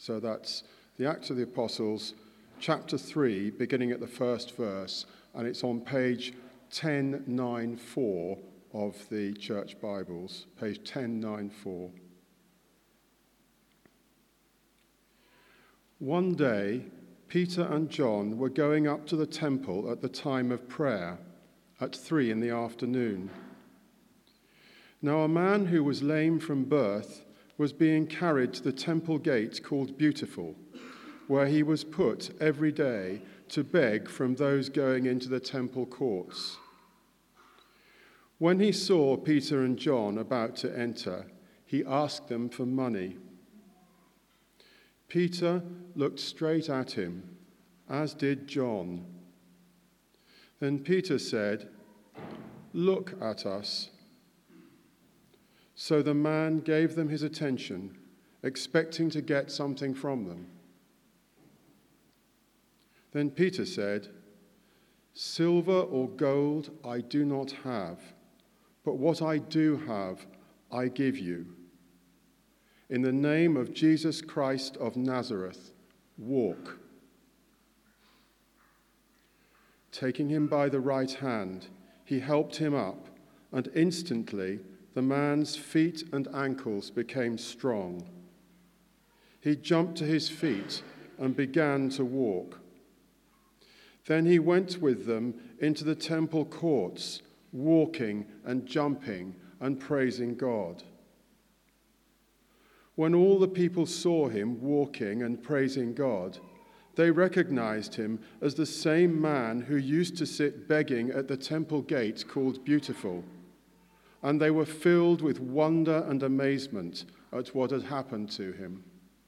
So that's the Acts of the Apostles, chapter 3, beginning at the first verse, and it's on page 1094 of the Church Bibles, page 1094. One day, Peter and John were going up to the temple at the time of prayer, at 3 in the afternoon. Now a man who was lame from birth was being carried to the temple gate called Beautiful, where he was put every day to beg from those going into the temple courts. When he saw Peter and John about to enter, he asked them for money. Peter looked straight at him, as did John. Then Peter said, "Look at us." So the man gave them his attention, expecting to get something from them. Then Peter said, "Silver or gold I do not have, but what I do have I give you. In the name of Jesus Christ of Nazareth, walk." Taking him by the right hand, he helped him up, and instantly the man's feet and ankles became strong. He jumped to his feet and began to walk. Then he went with them into the temple courts, walking and jumping and praising God. When all the people saw him walking and praising God, they recognized him as the same man who used to sit begging at the temple gate called Beautiful, and they were filled with wonder and amazement at what had happened to him.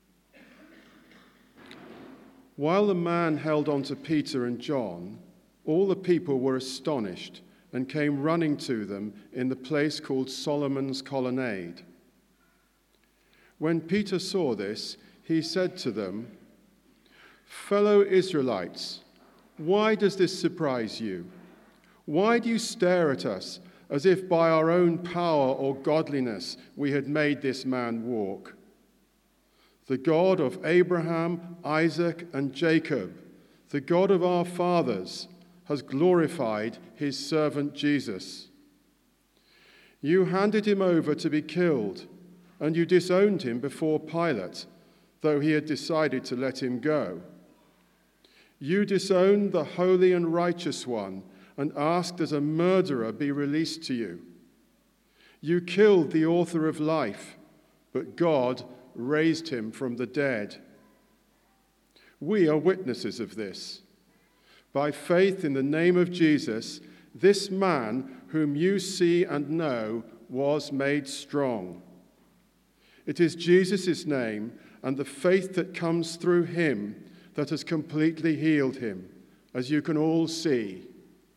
While the man held on to Peter and John, all the people were astonished and came running to them in the place called Solomon's Colonnade. When Peter saw this, he said to them, "Fellow Israelites, why does this surprise you? Why do you stare at us as if by our own power or godliness we had made this man walk? The God of Abraham, Isaac, and Jacob, the God of our fathers, has glorified his servant Jesus. You handed him over to be killed, and you disowned him before Pilate, though he had decided to let him go. You disowned the holy and righteous one and asked that a murderer be released to you. You killed the author of life, but God raised him from the dead. We are witnesses of this. By faith in the name of Jesus, this man whom you see and know was made strong. It is Jesus' name and the faith that comes through him that has completely healed him, as you can all see.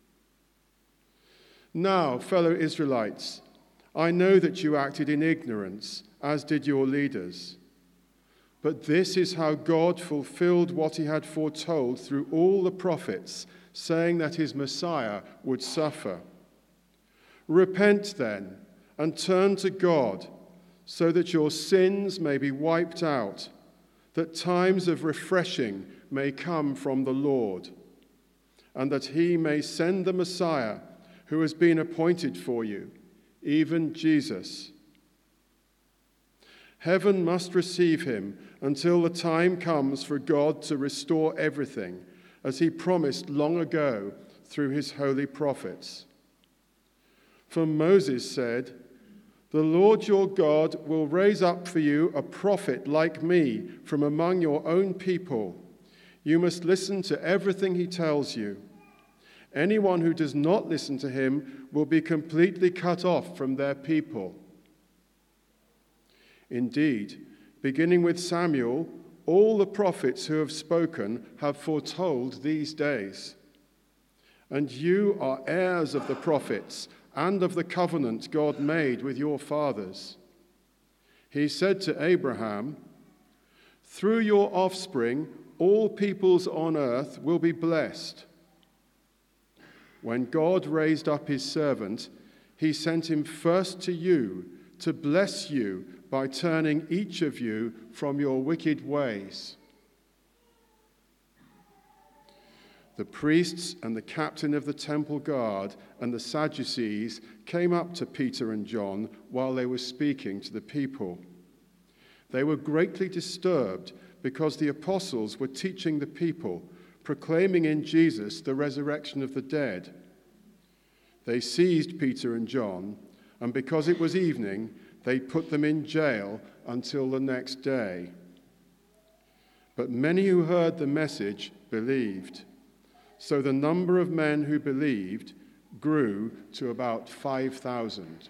Now, fellow Israelites, I know that you acted in ignorance, as did your leaders. But this is how God fulfilled what he had foretold through all the prophets, saying that his Messiah would suffer. Repent then, and turn to God, so that your sins may be wiped out, that times of refreshing may come from the Lord, and that he may send the Messiah who has been appointed for you, even Jesus. Heaven must receive him until the time comes for God to restore everything, as he promised long ago through his holy prophets. For Moses said, "The Lord your God will raise up for you a prophet like me from among your own people. You must listen to everything he tells you. Anyone who does not listen to him will be completely cut off from their people." Indeed, beginning with Samuel, all the prophets who have spoken have foretold these days. And you are heirs of the prophets and of the covenant God made with your fathers. He said to Abraham, "Through your offspring, all peoples on earth will be blessed." When God raised up his servant, he sent him first to you to bless you by turning each of you from your wicked ways." The priests and the captain of the temple guard and the Sadducees came up to Peter and John while they were speaking to the people. They were greatly disturbed because the apostles were teaching the people, proclaiming in Jesus the resurrection of the dead. They seized Peter and John, and because it was evening, they put them in jail until the next day. But many who heard the message believed. So the number of men who believed grew to about 5,000.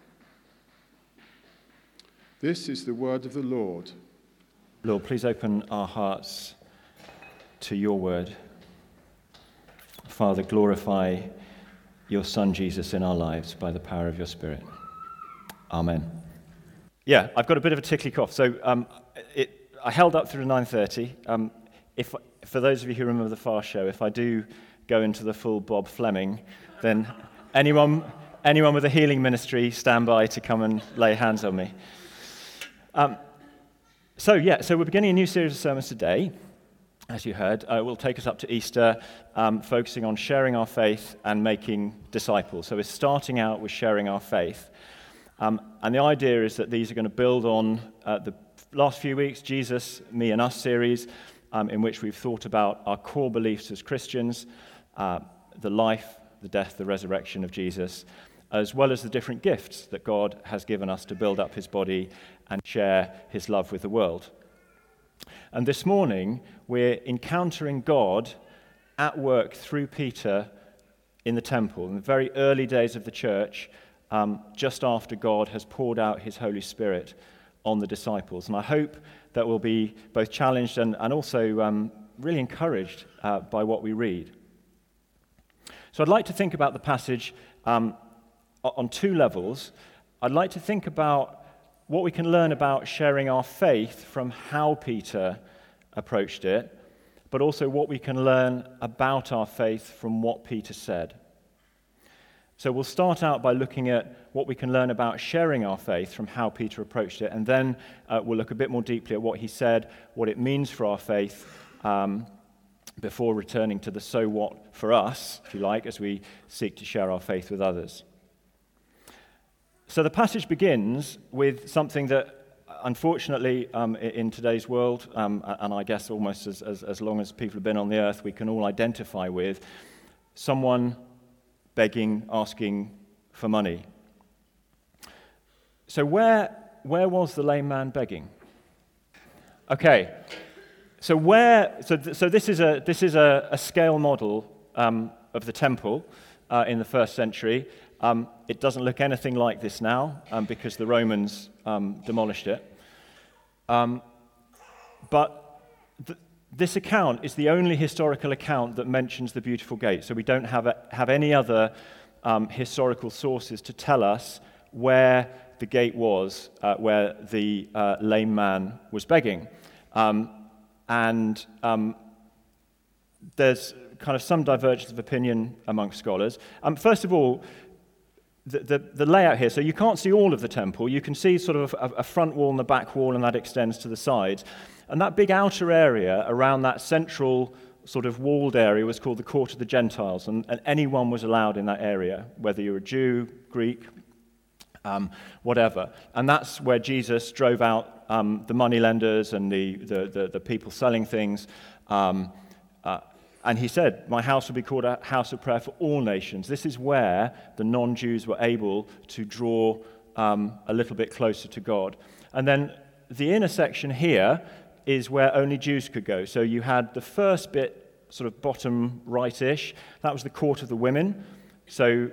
This is the word of the Lord. Lord, please open our hearts to your word. Father, glorify your Son Jesus in our lives by the power of your Spirit. Amen. Yeah, I've got a bit of a tickly cough. So I held up through 9:30. For those of you who remember the Fast Show, if I do go into the full Bob Fleming, then anyone with a healing ministry, stand by to come and lay hands on me. So we're beginning a new series of sermons today, as you heard. It will take us up to Easter, focusing on sharing our faith and making disciples. So we're starting out with sharing our faith. And the idea is that these are going to build on the last few weeks, Jesus, Me and Us series, in which we've thought about our core beliefs as Christians, the life, the death, the resurrection of Jesus, as well as the different gifts that God has given us to build up his body and share his love with the world. And this morning, we're encountering God at work through Peter in the temple, in the very early days of the church, just after God has poured out his Holy Spirit on the disciples. And I hope that we'll be both challenged and also really encouraged by what we read. So I'd like to think about the passage on two levels. I'd like to think about what we can learn about sharing our faith from how Peter approached it, but also what we can learn about our faith from what Peter said. So we'll start out by looking at what we can learn about sharing our faith from how Peter approached it, and then we'll look a bit more deeply at what he said, what it means for our faith, before returning to the so what for us, if you like, as we seek to share our faith with others. So the passage begins with something that, unfortunately, in today's world, and I guess almost as long as people have been on the earth, we can all identify with someone begging, asking for money. So where was the lame man begging? Okay, so this is a scale model of the temple in the first century. It doesn't look anything like this now because the Romans demolished it. But this account is the only historical account that mentions the beautiful gate. So we don't have any other historical sources to tell us where the gate was, where the lame man was begging. And there's kind of some divergence of opinion among scholars. First of all, the layout here, so you can't see all of the temple. You can see sort of a front wall and a back wall, and that extends to the sides. And that big outer area around that central sort of walled area was called the Court of the Gentiles, and anyone was allowed in that area, whether you're a Jew, Greek, whatever. And that's where Jesus drove out the moneylenders and the people selling things. And he said, "My house will be called a house of prayer for all nations." This is where the non-Jews were able to draw a little bit closer to God. And then the inner section here is where only Jews could go. So you had the first bit, sort of bottom right-ish. That was the court of the women. So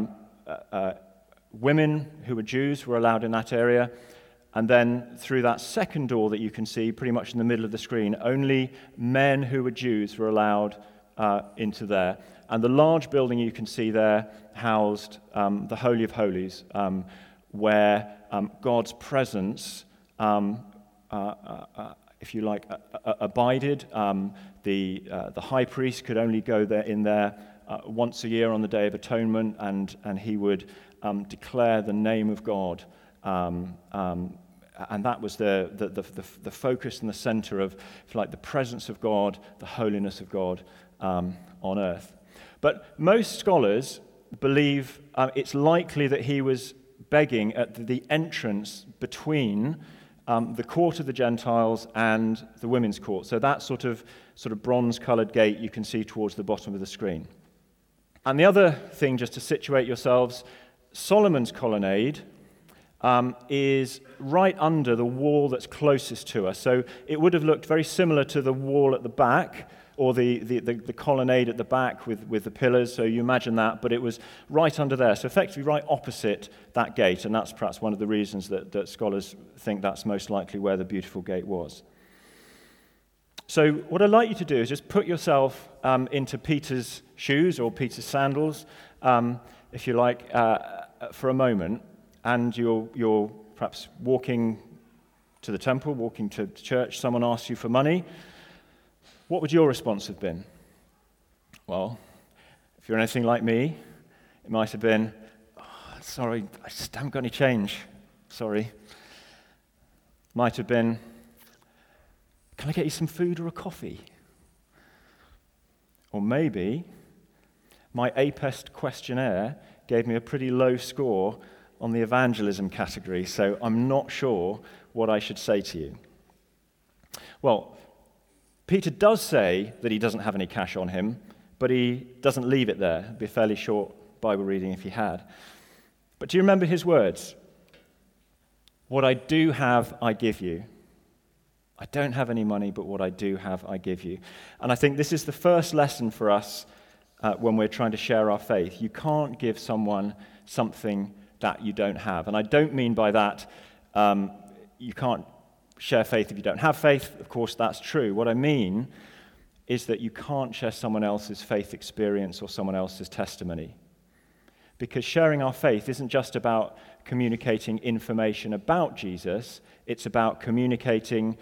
women who were Jews were allowed in that area. And then through that second door that you can see pretty much in the middle of the screen, only men who were Jews were allowed into there. And the large building you can see there housed the Holy of Holies, where God's presence, if you like, abided. The high priest could only go there once a year on the Day of Atonement, and he would declare the name of God And that was the focus and the center of, if you like, the presence of God, the holiness of God on earth. But most scholars believe it's likely that he was begging at the entrance between the court of the Gentiles and the women's court. So that sort of bronze-colored gate you can see towards the bottom of the screen. And the other thing, just to situate yourselves, Solomon's colonnade is right under the wall that's closest to us. So it would have looked very similar to the wall at the back, or the colonnade at the back with the pillars, so you imagine that, but it was right under there, so effectively right opposite that gate, and that's perhaps one of the reasons that scholars think that's most likely where the beautiful gate was. So what I'd like you to do is just put yourself into Peter's shoes, or Peter's sandals, if you like, for a moment, and you're perhaps walking to the temple, walking to church, someone asks you for money. What would your response have been? Well, if you're anything like me, it might have been, sorry, I just haven't got any change. Sorry. Might have been, can I get you some food or a coffee? Or maybe my APEST questionnaire gave me a pretty low score on the evangelism category, so I'm not sure what I should say to you. Well, Peter does say that he doesn't have any cash on him, but he doesn't leave it there. It'd be a fairly short Bible reading if he had. But do you remember his words? What I do have, I give you. I don't have any money, but what I do have, I give you. And I think this is the first lesson for us when we're trying to share our faith. You can't give someone something that you don't have. And I don't mean by that you can't share faith if you don't have faith. Of course, that's true. What I mean is that you can't share someone else's faith experience or someone else's testimony. Because sharing our faith isn't just about communicating information about Jesus, it's about communicating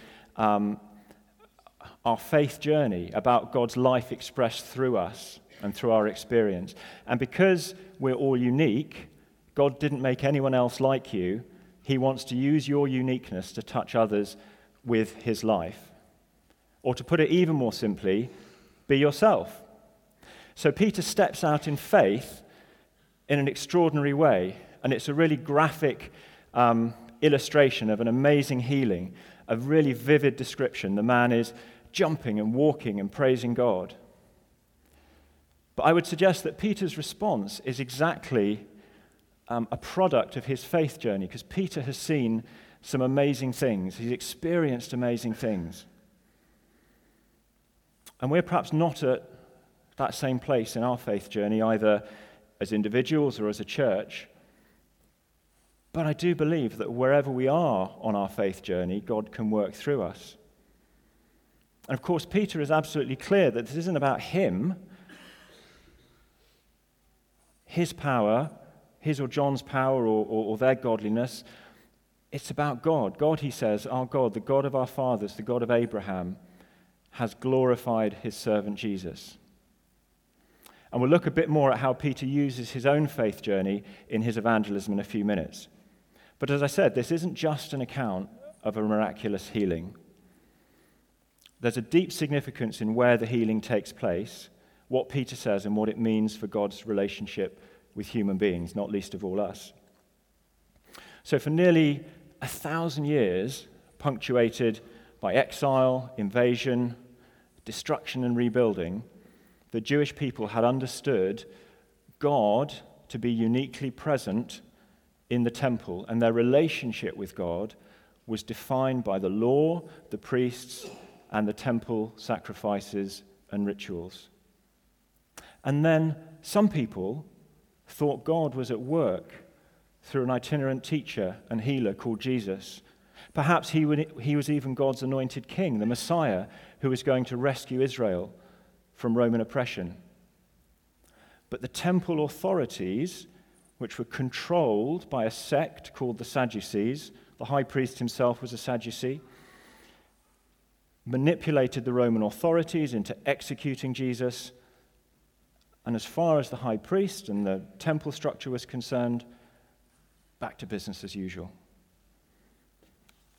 our faith journey, about God's life expressed through us and through our experience. And because we're all unique, God didn't make anyone else like you. He wants to use your uniqueness to touch others with his life. Or to put it even more simply, be yourself. So Peter steps out in faith in an extraordinary way, and it's a really graphic illustration of an amazing healing, a really vivid description. The man is jumping and walking and praising God. But I would suggest that Peter's response is exactly a product of his faith journey, because Peter has seen some amazing things. He's experienced amazing things. And we're perhaps not at that same place in our faith journey, either as individuals or as a church. But I do believe that wherever we are on our faith journey, God can work through us. And of course, Peter is absolutely clear that this isn't about him, his power, his or John's power or their godliness. It's about God. God, he says, our God, the God of our fathers, the God of Abraham, has glorified his servant Jesus. And we'll look a bit more at how Peter uses his own faith journey in his evangelism in a few minutes. But as I said, this isn't just an account of a miraculous healing. There's a deep significance in where the healing takes place, what Peter says, and what it means for God's relationship with human beings, not least of all us. So for nearly 1,000 years, punctuated by exile, invasion, destruction and rebuilding, the Jewish people had understood God to be uniquely present in the temple, and their relationship with God was defined by the law, the priests, and the temple sacrifices and rituals. And then some people thought God was at work through an itinerant teacher and healer called Jesus. Perhaps he was even God's anointed king, the Messiah, who was going to rescue Israel from Roman oppression. But the temple authorities, which were controlled by a sect called the Sadducees, the high priest himself was a Sadducee, manipulated the Roman authorities into executing Jesus. And as far as the high priest and the temple structure was concerned, back to business as usual.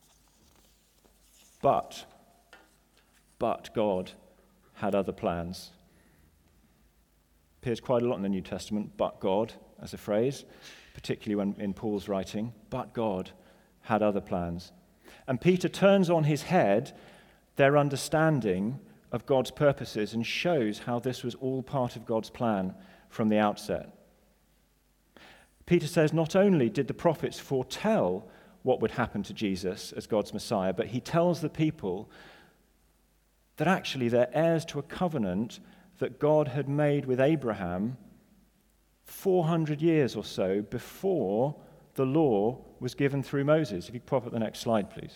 But God had other plans. Appears quite a lot in the New Testament, but God, as a phrase, particularly when in Paul's writing. But God had other plans. And Peter turns on his head their understanding of God's purposes and shows how this was all part of God's plan from the outset. Peter says not only did the prophets foretell what would happen to Jesus as God's Messiah, but he tells the people that actually they're heirs to a covenant that God had made with Abraham 400 years or so before the law was given through Moses. If you pop up the next slide, please.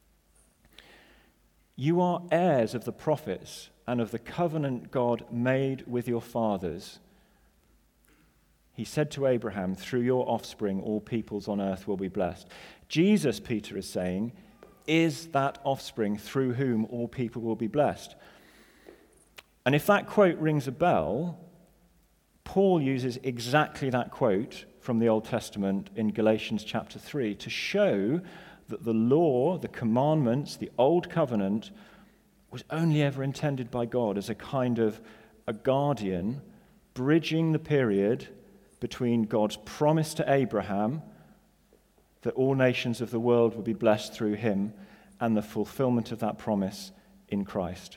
You are heirs of the prophets and of the covenant God made with your fathers. He said to Abraham, through your offspring, all peoples on earth will be blessed. Jesus, Peter is saying, is that offspring through whom all people will be blessed. And if that quote rings a bell, Paul uses exactly that quote from the Old Testament in Galatians chapter 3 to show that the law, the commandments, the old covenant was only ever intended by God as a kind of a guardian bridging the period between God's promise to Abraham that all nations of the world would be blessed through him and the fulfillment of that promise in Christ.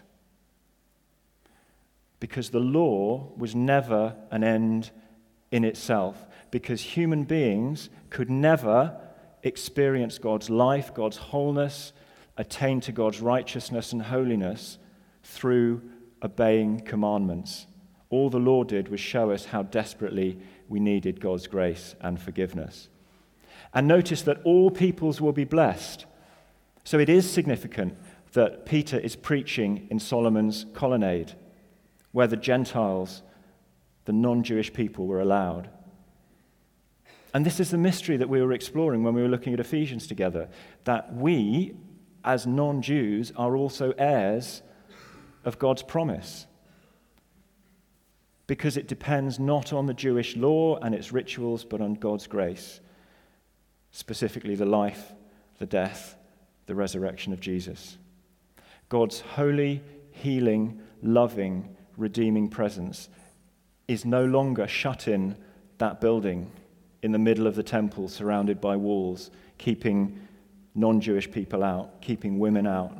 Because the law was never an end in itself, because human beings could never experience God's life, God's wholeness, attain to God's righteousness and holiness through obeying commandments. All the law did was show us how desperately we needed God's grace and forgiveness. And notice that all peoples will be blessed. So it is significant that Peter is preaching in Solomon's colonnade, where the Gentiles, the non-Jewish people, were allowed. And this is the mystery that we were exploring when we were looking at Ephesians together, that we, as non-Jews, are also heirs of God's promise. Because it depends not on the Jewish law and its rituals, but on God's grace, specifically the life, the death, the resurrection of Jesus. God's holy, healing, loving, redeeming presence is no longer shut in that building in the middle of the temple, surrounded by walls, keeping non-Jewish people out, keeping women out.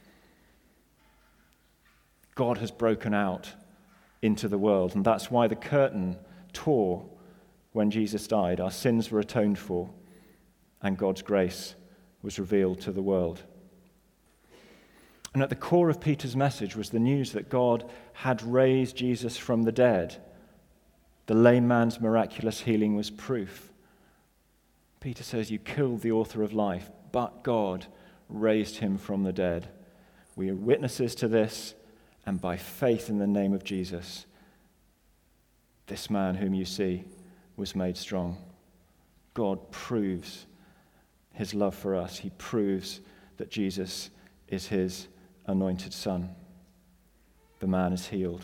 God has broken out into the world, and that's why the curtain tore when Jesus died. Our sins were atoned for, and God's grace was revealed to the world. And at the core of Peter's message was the news that God had raised Jesus from the dead. The lame man's miraculous healing was proof. Peter says, you killed the author of life, but God raised him from the dead. We are witnesses to this, and by faith in the name of Jesus, this man whom you see was made strong. God proves his love for us. He proves that Jesus is his anointed son. The man is healed.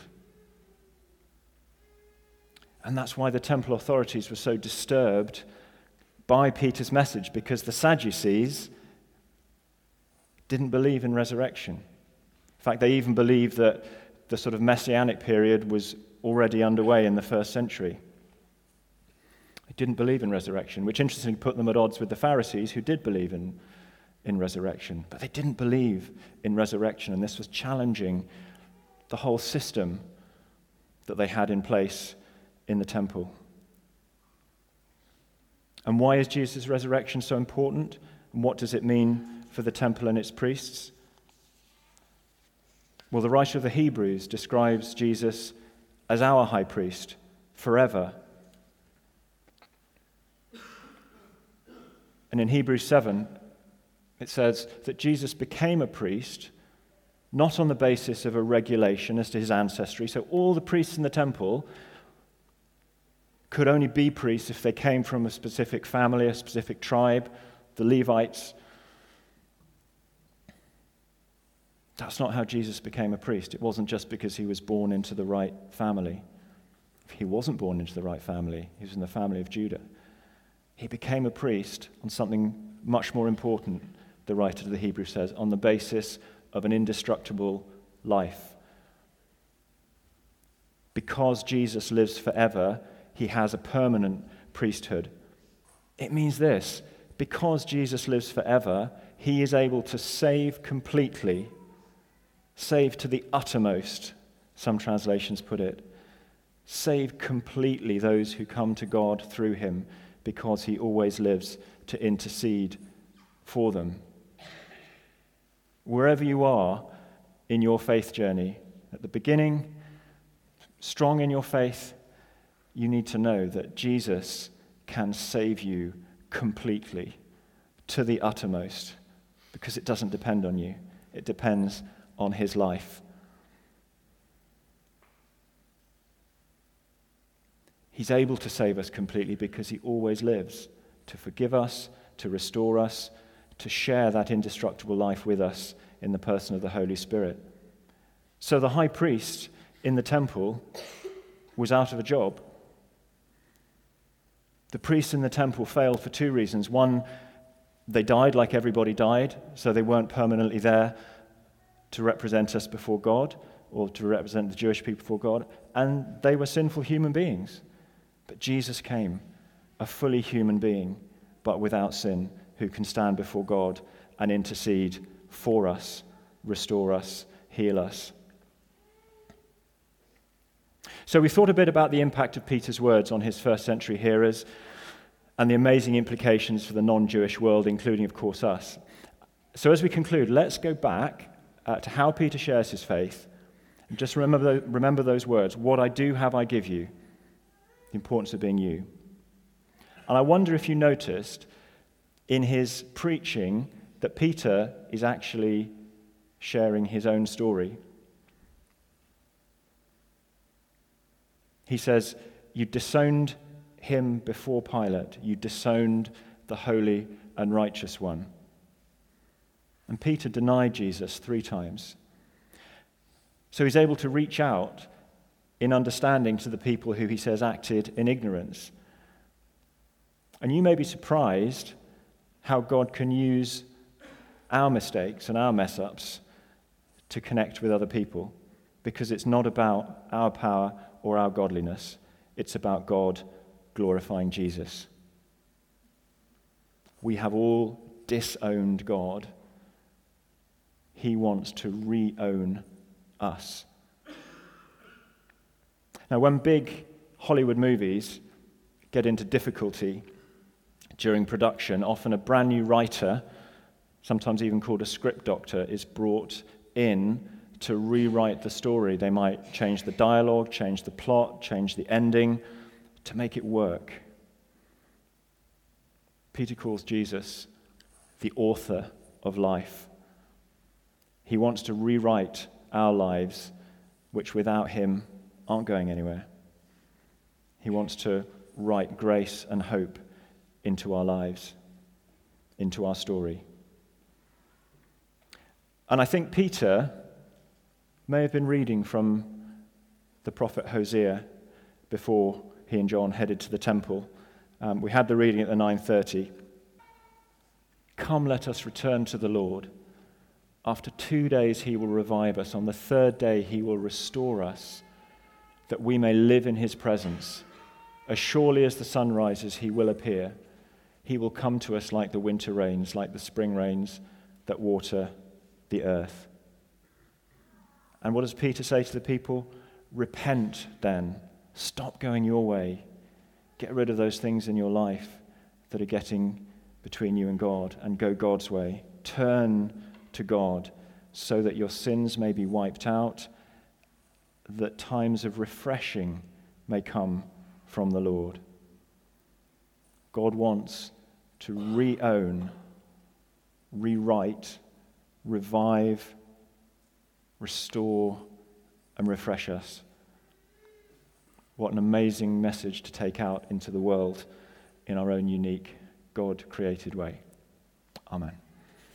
And that's why the temple authorities were so disturbed by Peter's message, because the Sadducees didn't believe in resurrection. In fact, they even believed that the sort of messianic period was already underway in the first century. They didn't believe in resurrection, which interestingly put them at odds with the Pharisees, who did believe in resurrection. But they didn't believe in resurrection, and this was challenging the whole system that they had in place in the temple. And why is Jesus' resurrection so important? And what does it mean for the temple and its priests? Well, the writer of the Hebrews describes Jesus as our high priest forever. And in Hebrews 7, it says that Jesus became a priest not on the basis of a regulation as to his ancestry. So all the priests in the temple could only be priests if they came from a specific family, a specific tribe, the Levites. That's not how Jesus became a priest. It wasn't just because he was born into the right family. He wasn't born into the right family. He was in the family of Judah. He became a priest on something much more important, the writer to the Hebrews says, on the basis of an indestructible life. Because Jesus lives forever, he has a permanent priesthood. It means this: because Jesus lives forever, he is able to save completely, save to the uttermost, some translations put it, save completely those who come to God through him, because he always lives to intercede for them. Wherever you are in your faith journey, at the beginning, strong in your faith, you need to know that Jesus can save you completely, to the uttermost, because it doesn't depend on you. It depends on his life. He's able to save us completely because he always lives to forgive us, to restore us, to share that indestructible life with us in the person of the Holy Spirit. So the high priest in the temple was out of a job. The priests in the temple failed for two reasons. One, they died like everybody died, so they weren't permanently there to represent us before God or to represent the Jewish people before God, and they were sinful human beings. But Jesus came, a fully human being, but without sin, who can stand before God and intercede for us, restore us, heal us. So we thought a bit about the impact of Peter's words on his first century hearers and the amazing implications for the non-Jewish world, including, of course, us. So as we conclude, let's go back to how Peter shares his faith. And just remember those words: what I do have I give you. The importance of being you. And I wonder if you noticed in his preaching that Peter is actually sharing his own story. He says, you disowned him before Pilate. You disowned the holy and righteous one. And Peter denied Jesus 3 times. So he's able to reach out in understanding to the people who he says acted in ignorance. And you may be surprised how God can use our mistakes and our mess-ups to connect with other people, because it's not about our power or our godliness. It's about God glorifying Jesus. We have all disowned God. He wants to re-own us. Now, when big Hollywood movies get into difficulty during production, often a brand new writer, sometimes even called a script doctor, is brought in to rewrite the story. They might change the dialogue, change the plot, change the ending to make it work. Peter calls Jesus the author of life. He wants to rewrite our lives, which without him aren't going anywhere. He wants to write grace and hope into our lives, into our story. And I think Peter may have been reading from the prophet Hosea before he and John headed to the temple. We had the reading at the 9:30. Come, let us return to the Lord. After 2 days he will revive us. On the 3rd day he will restore us, that we may live in his presence. As surely as the sun rises, he will appear. He will come to us like the winter rains, like the spring rains that water the earth. And what does Peter say to the people? Repent then. Stop going your way. Get rid of those things in your life that are getting between you and God, and go God's way. Turn to God so that your sins may be wiped out, that times of refreshing may come from the Lord. God wants to re-own, rewrite, revive, restore, and refresh us. What an amazing message to take out into the world in our own unique, God-created way. Amen.